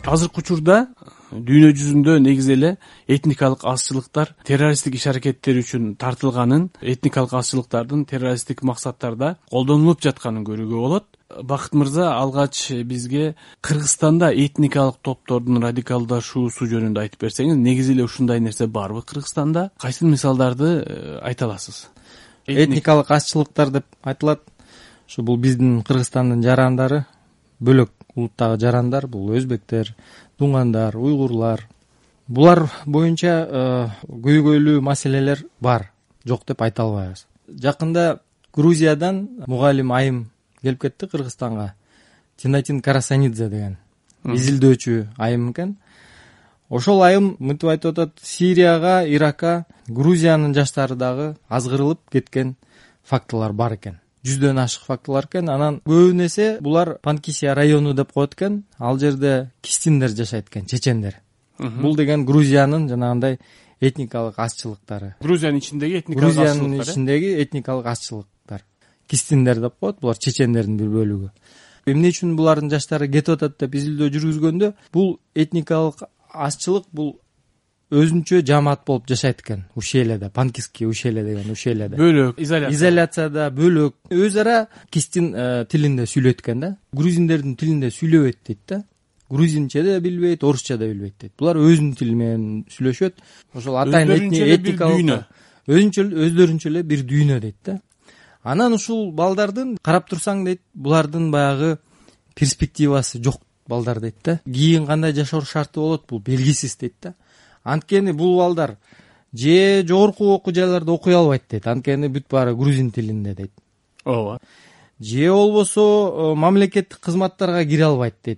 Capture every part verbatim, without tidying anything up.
азыркы учурда дүйнө жүзүндө негизи эле этникалык азчылыктар террористтик иш аракеттер үчүн тартылганын, этникалык азчылыктардын террористтик максаттарда колдонулуп жатканын көрүүгө болот. Бакыт мырза, алгач бизге Кыргызстанда этникалык топтордун радикалдашуусу жөнүндө айтып берсеңиз, негизи эле ушундай нерсе барбы Кыргызстанда? Кайсы мисалдарды айта аласыз? Этникалык азчылыктар деп айтылат. Ушу бул биздин Кыргызстандын жарандары, бөлөк улуттагы жарандар, бул өзбектер, дуңгандар, уйгурлар. Булар боюнча көйгөйлүү маселелер бар, жок деп айта албайбыз. Жакында Грузиядан мугалим айым келип кетти Кыргызстанга. Тинатин Карасанидзе деген изилдөөчү айым экен. Ошол айым мынтип айтып атат: Сирияга, Иракка Грузиянын жаштары дагы азгырылып кеткен фактылар бар экен. Жүздөн ашык фактылар экен. Анан көбүн эсе булар Панкисия району деп коет экен. Ал жерде кистиндер жашайт экен, чечендер. Бул деген Грузиянын жанагындай этникалык азчылыктары. Грузиянын ичиндеги этникалык азчылыктар. Грузиянын ичиндеги этникалык азчылыктар. Кистиндер деп коет, булар чечендердин бир бөлүгү. Эмне үчүн булардын жаштары кетип атат деп изилдөө жүргүзгөндө, бул этникалык азчылык бул өзүнчө жамаат болуп жашайт экен. Ушеледе, Панкисский ушеле деген ушеледе. Бөлөк, изоляция. Изоляцияда бөлөк, өз ара кистин тилинде сүйлөйт экен да. Грузиндердин тилинде сүйлөбөйт дейт да. Грузинче да билбейт, орусча да билбейт дейт. Булар өзүнүн тили менен сүйлөшөт. Ошол атайын этникалык өзүнчө өздөрүнчө эле бир дүйнө дейт да. Анан ушул балдардын карап турсаң дейт, булардын баягы перспективасы жок балдар дейт да. Кийин кандай жашоо шарты болот, бул белгисиз дейт да. Анткени бул балдар же жогорку окуу жайларда окуй албайт дейт. Анткени бүт баары грузин тилинде дейт. Ооба. Же болбосо мамлекеттик кызматтарга кире албайт дейт.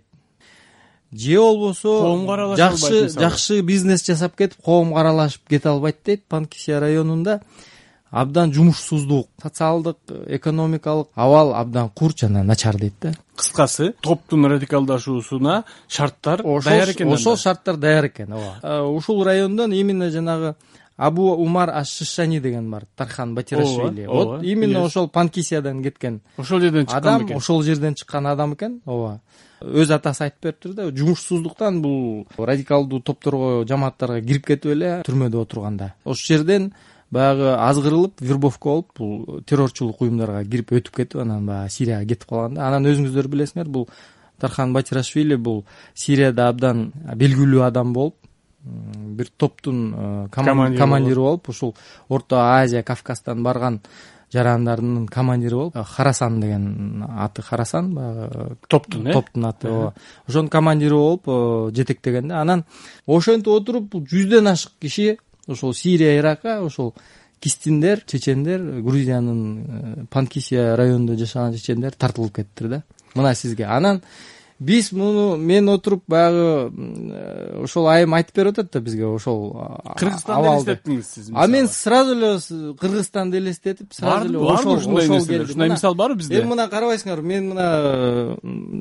Же болбосо коомго аралаша албайт. Жакшы, жакшы бизнес жасап кетип, коомго аралашып кете албайт дейт. Панкисия районунда абдан жумушсуздук, социалдык, экономикалык абал абдан кур жана начар дейт да. Кыскасы, топтун радикалдашуусуна шарттар даяр экен. Ошол шарттар даяр экен, ооба. Ушул райондон именно жанагы Абу Умар Аш-Шишани деген бар, Тархан Батирашвили. Вот именно ошол Панкисиядан кеткен. Ошол жерден чыккан экен. Ошол жерден чыккан адам экен, ооба. Өз атасы айтып бериптир да, жумушсуздуктан бул радикалдуу топторго, жамааттарга кирип кетип эле түрмөдө отурганда. Ошол жерден баягы азгырылып, вербовка болуп, бул террорчулук уюмдарга кирип өтүп кетип, анан баягы Сирияга кетип калганда. Анан өзүңүздөр билесиңер, бул Тархан Батирашвили бул Сирияда абдан белгилүү адам болуп, бир топтун командири болуп, ушул Орто Азия, Кавказдан барган жарандардын командири болуп, Харасан деген аты, Харасан баягы топтун, топтун аты. Ошонун командири болуп жетектеген да. Анан ошентип отуруп, бул жүздөн ашык киши ошол Сирия, Иракка, ошол кистиндер, чечендер, Грузиянын Панкисия районунда жашаган чечендер тартылып кеттир да. Мына сизге. Анан биз муну мен отуруп баягы ошол айым айтып берип атат да бизге ошол Кыргызстанды элестеттиңиз сиз. А мен сразу эле Кыргызстанды элестетип, сразу эле ошол ошол келди. Ушундай мисал барбы бизде? Эми мына карабайсыңар, мен мына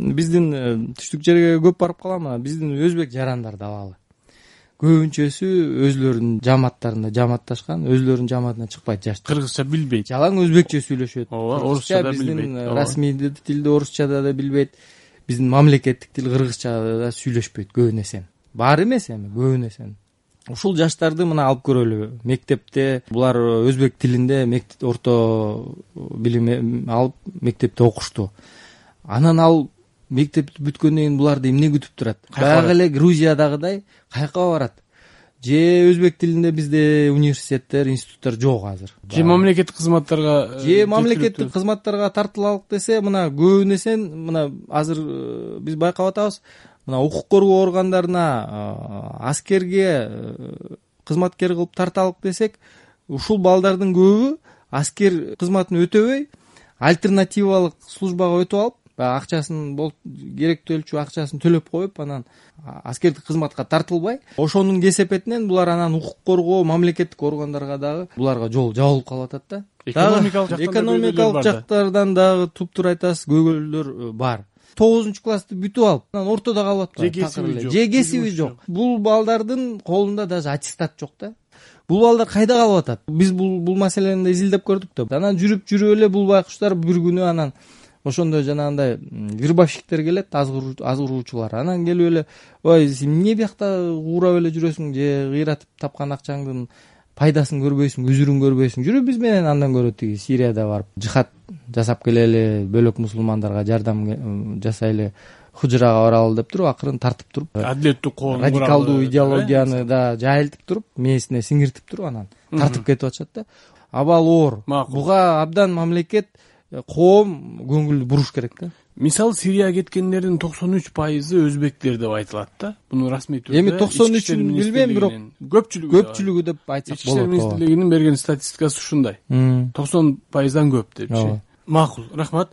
биздин түштүк жерге көп барып калам, биздин өзбек жарандарды алалы. Көбүнчөсү өзлөрүнүн жамааттарында жамаатташкан, өзлөрүнүн жамаатынан чыкпайт жашты. Кыргызча билбейт. Жалаң өзбекче сүйлөшөт. Ооба, орусча да билбейт. Биздин расмий тилде орусчада да билбейт. Биздин мамлекеттик тил кыргызчада да сүйлөшпөйт көбүн эсен. Бар эмес эми, көбүн эсен. Ушул жаштарды мына алып көрөлү. Мектепте булар өзбек тилинде орто билим алып мектепте окушту. Анан ал мектепти бүткөндөн кийин буларды эмне күтүп турат? Баягы эле Грузиядагыдай кайка барат? Же өзбек тилинде бизде университеттер, институттар жок азыр. Же мамлекеттик кызматтарга же мамлекеттик кызматтарга тартылалык десе, мына көбүн эсен мына азыр биз байкап атабыз, мына укук коргоо органдарына, аскерге кызматкер кылып тарталык десек, ушул балдардын көбү аскер кызматын өтөбөй, альтернативалык службага өтүп алып, акчасын болуп керектүүлчү акчасын төлөп коюп, анан аскердик кызматка тартылбай, ошонун кесепетинен булар анан укук коргоо мамлекеттик органдарга дагы буларга жол жабылып калып атат да. Экономикалык жактардан дагы туп-тура айтасыз, көйгөйлөр бар. тогузунчу классты бүтүп алып, анан ортодо калып атат. Же кесиби жок. Бул балдардын колунда даже аттестат жок да. Бул балдар кайда калып атат? Биз бул бул маселени изилдеп көрдүк да. Анан жүрүп жүрүп эле бул байкуштар бир күнү анан ошондо жанагындай вербовщиктер келет, азгыруучулар. Анан келип эле, ой, сен эмне биякта уурап эле жүрөсүң, же кыйратып тапкан акчаңдын пайдасын көрбөйсүң, үзүрүн көрбөйсүң, жүрү биз менен, андан көрө тиги Сирияда барып жихад жасап келели, бөлөк мусулмандарга жардам жасайлы, Худжрага баралы деп туруп, акырын тартып туруп, адилеттүү коом радикалдуу идеологияны да жайылтып туруп, мээсине сиңиртип туруп, анан тартып кетип атышат да. Абал оор. Буга абдан мамлекет, коом көңүл буруш керек да. Мисалы, Сирияга кеткендердин токсон үч пайызы өзбектер деп айтылат да. Буну расмий түрдө эми токсон үчүн билбейм, бирок көпчүлүгү көпчүлүгү деп айтсак болот. Ички министрлигинин берген статистикасы ушундай. токсон пайыздан көп депчи. Макул, рахмат.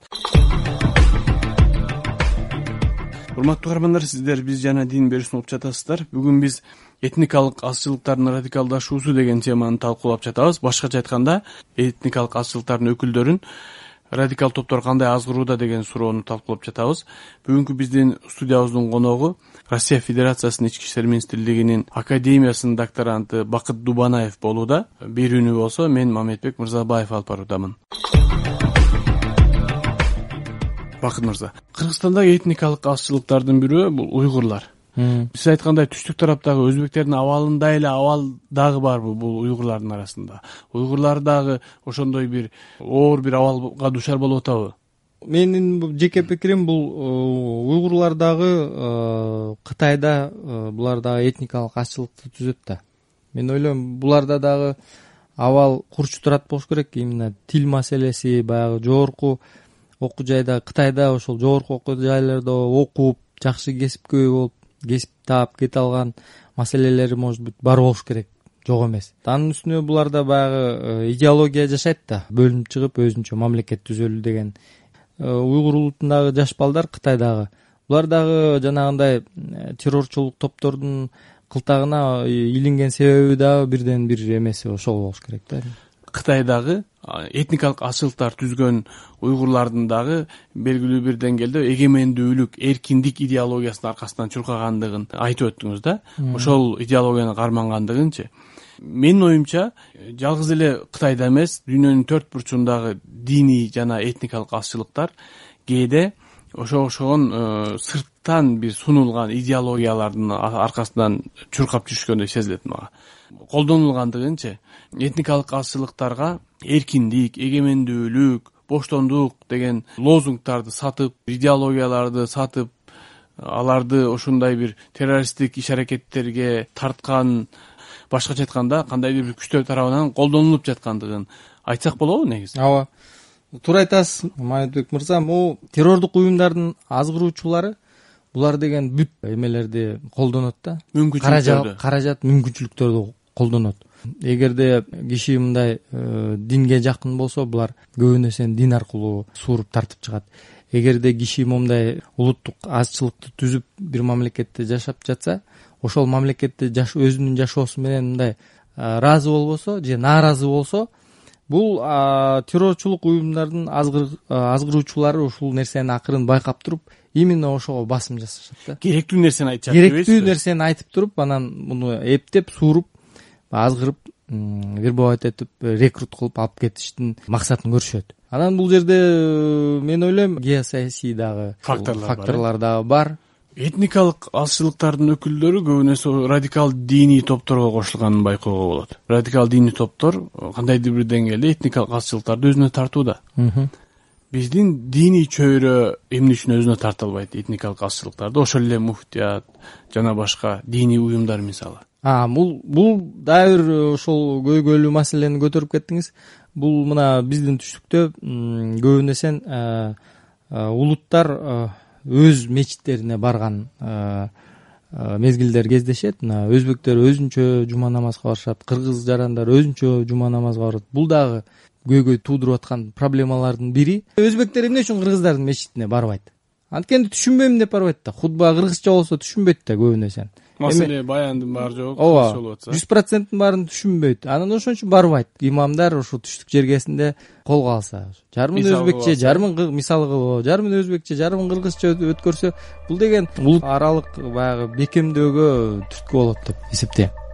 Урматтуу каармандар, сиздер биз жана дин берүүсүн угуп жатасыздар. Бүгүн биз этникалык азчылыктардын радикалдашуусу деген теманы талкуулап жатабыз. Башкача айтканда, этникалык азчылыктардын өкүлдөрүн радикал топтор кандай азгырууда деген суроону талкуулап жатабыз. Бүгүнкү биздин студиябыздын коногу Россия Федерациясынын ички иштер министрлигинин академиясынын докторанты Бакыт Дубанаев болууда. Берүүнү болсо мен Мамедбек Мырзабаев алып баруудамын. Бакыт мырза, Кыргызстандагы этникалык азчылыктардын бирөө бул уйгурлар. Сиз айткандай, түштүк тараптагы өзбектердин абалындай эле абал дагы барбы бул уйгурлардын арасында? Уйгурлар дагы ошондой бир оор бир абалга душар болуп атабы? Менин жеке пикирим, бул уйгурлар дагы Кытайда булар дагы этникалык азчылыкты түзөт да. Мен ойлойм, буларда дагы абал курч турат болуш керек. Именно тил маселеси, баягы жогорку окуу жайда, Кытайда ошол жогорку окуу жайларда окуп, жакшы кесипкөй болуп, кесип таап кете алган маселелери, может быть, бар болуш керек, жок эмес. Анын үстүнө буларда баягы идеология жашайт да, бөлүнүп чыгып өзүнчө мамлекет түзөлү деген. Уйгур улутундагы жаш балдар, Кытайдагы, булар дагы жанагындай террорчулук топтордун кылтагына илинген себеби дагы бирден бир эмеси ошол болуш керек да. Кытайдагы этникалык азчылыктар түзгөн уйгурлардын дагы белгилүү бир деңгээлде эгемендүүлүк, эркиндик идеологиясынын аркасынан чуркагандыгын айтып өттүңүз да. Ошол идеологияны кармангандыгынчы. Менин оюмча, жалгыз эле Кытайда эмес, дүйнөнүн төрт бурчундагы диний жана этникалык азчылыктар кээде ошо ошогон сырттан бир сунулган идеологиялардын аркасынан чуркап жүрүшкөндөй сезилет мага. Колдонулгандыгынчы, этникалык азчылыктарга эркиндик, эгемендүүлүк, боштондук деген лозунгдарды сатып, идеологияларды сатып, аларды ошондой бир террористтик иш-аракеттерге тарткан, башкача айтканда, кандайдыр бир күчтөр тарабынан колдонулуп жаткандыгын айтсак болобу негизи? Ооба. Туура айтасыз, Мамедбек мырза. Могу террордук уюмдардын азгыруучулары булар деген бүт эмелерди колдонот да. Мүмкүнчүлүктөрдү. Каражат, мүмкүнчүлүктөрдү колдонот. Эгерде киши мындай динге жакын болсо, булар көбүн эсен дин аркылуу сууруп тартып чыгат. Эгерде киши момундай улуттук азчылыкты түзүп бир мамлекетте жашап жатса, ошол мамлекетте жаш өзүнүн жашоосу менен мындай ыраазы болбосо же нааразы болсо, бул террорчулук уюмдардын азгыруучулары ушул нерсени акырын байкап туруп, именно ошого басым жасашат да. Керектүү нерсени айтышат. Керектүү нерсени айтып туруп, анан муну эптеп, сууруп, азгырып, вербовать этип, рекрут кылып алып кетиштин максатын көрүшөт. Анан бул жерде мен ойлойм, геосаясий дагы факторлор дагы бар. Этникалык азчылыктардын өкүлдөрү көбүн эсе радикал диний топторго кошулганын байкоого болот. Радикал диний топтор кандайдыр бир деңгээлде этникалык азчылыктарды өзүнө тартууда. Биздин диний чөйрө эмне үчүн өзүнө тарта албайт этникалык азчылыктарды? Ошол эле муфтият жана башка диний уюмдар мисалы. А, бул бул дагы бир ошол көйгөйлүү маселени көтөрүп кеттиңиз. Бул мына биздин түштүктө көбүн эсен улуттар өз мечиттерине барган мезгилдер кездешет. Мына өзбектер өзүнчө жума намазга барышат, кыргыз жарандар өзүнчө жума намазга барат. Бул дагы көйгөй туудуруп аткан проблемалардын бири. Өзбектер эмне үчүн кыргыздардын мечитине барбайт? Анткени түшүнбөйм деп барбайт да. Хутба кыргызча болсо түшүнбөйт да көбүн эсен. Маселе баяндын баары жок, ооба, жүз проценттин баарын түшүнбөйт. Анан ошон үчүн барбайт. Имамдар ошо түштүк жергесинде колго алса, жарымын өзбекче, жарымын мисалы кылып, жарымын өзбекче, жарымын кыргызча өткөрсө, бул деген улут аралык баягы бекемдөөгө түрткү болот деп эсептейм.